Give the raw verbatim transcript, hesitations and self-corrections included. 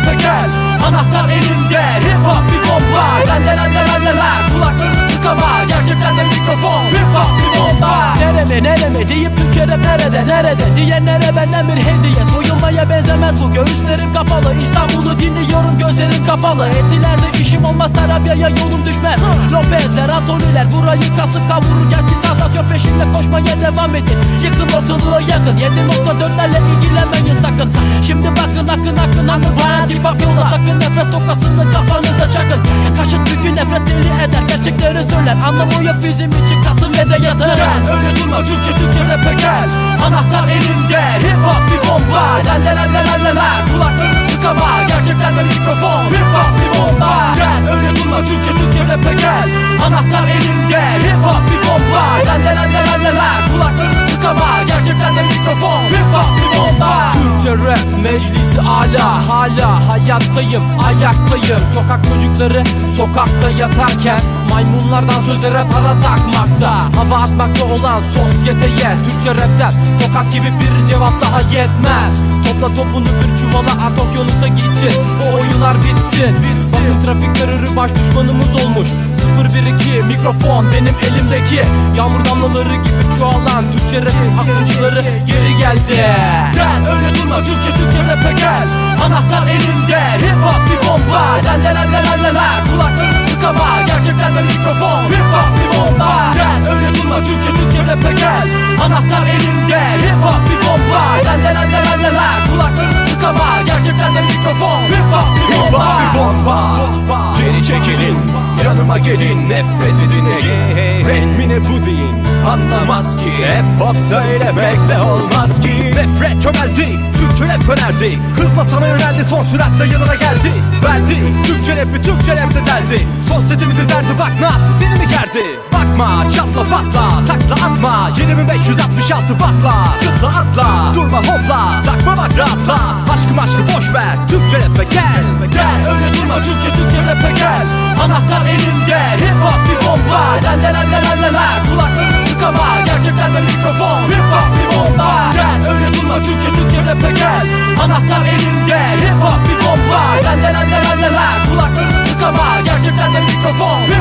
rap'e gel. Anahtar elimde, hip hop bir bomba. Lenler lenler lenler, kulaklarını tıkama. Gerçekten de mikrofon, hip hop bir bomba. Nereme nereme deyip Türkçe rap nerede nerede diyenlere benden bir hediye. Soyulmaya benzemez bu, göğüslerim kapalı. İstanbul'u dinliyorum gözlerim kapalı. Etilerde işim olmaz, Tarabya'ya yolum düşmez. Lopezler, Antoniler burayı kasıp kavururken siz sansasyon peşinde koşmaya devam edin. Yıkın ortalığı yakın, yedi nokta dörtlerle ilgilenmeyin sakın. Şimdi bakın akın akın akın bayağı dip yolda takın. Nefret tokasını kafanıza çakın. Kaşın bütün nefret deli eder, gerçekleri söyler. Anlamı yok bizim için kasım ve de yatırır. Öyle durma, Türkçe Türkçe rap'e gel. Anahtar elimde, hip hop bir bomba. Lenler lenler lenler, kulaklarını tıkama. Gerçekten de mikrofon, hip hop bir bomba. Gel öyle durma, Türkçe Türkçe rap'e gel. Anahtar elimde, hip hop bir bomba. Lenler lenler lenler, kulaklarını tıkama. Gerçekten de mikrofon, hip hop bir bomba. Türkçe rap meclisi ala, hala hayattayım, ayaktayım. Sokak çocukları sokakta yatarken maymunlardan sözlere para takmakta, hava atmakta olan sosyeteye Türkçe rapten tokat gibi bir cevap daha yetmez. Topla topunu bir çuvala at, okyanusa gitsin, o oyunlar bitsin, bitsin. Bakın trafik terörü baş düşmanımız olmuş. Sıfır bir iki mikrofon benim elimdeki, yağmur damlaları gibi çoğalan Türkçe rap akıncıları geri geldi. Gel öyle durma, Türkçe Türkçe rap'e gel. Anahtar elimde, hip hop bir bomba. Lenler lenler lenler, kulaklarını tıkama. Gerçekten de mikrofon, hip hop bir bomba. Gel öyle durma, Türkçe Türkçe rap'e gel. Anahtar elimde, hip hop bir bomba. Lenler lenler lenler, kulaklarını tıkama. Gerçekten de mikrofon, hip hop bir bomba. Bir bomba, geri çekilin, yanıma gelin, nefret edin ege. Rap mi ne bu deyin, anlamaz ki. Hip hop söylemekle olmaz ki. Nefret çömeldi, Türkçe rap önerdi. Hızla sana yöneldi, son süratle yanına geldi. Verdi, Türkçe rapi Türkçe rapte deldi. Sosyetemizin derdi bak ne yaptı, seni mi gerdi? Bakma, çatla patla, takla atma. Yedi bin beş yüz altmış altı wattla, zıpla atla, durma hopla, takma bak rahatla. Aşkı maşkı boş ver, Türkçe rap'e gel. Gel öyle durma, Türkçe Türkçe rap'e gel. Anahtar elimde, hip hop bir bomba. Lenler lenler lenler, kulaklarını tıkama. Gerçekten de mikrofon, hip hop bir bomba. Gel öyle durma, Türkçe Türkçe rap'e gel. Anahtar elimde, hip hop bir bomba. Lenler lenler lenler, kulaklarını tıkama. Gerçekten de mikrofon,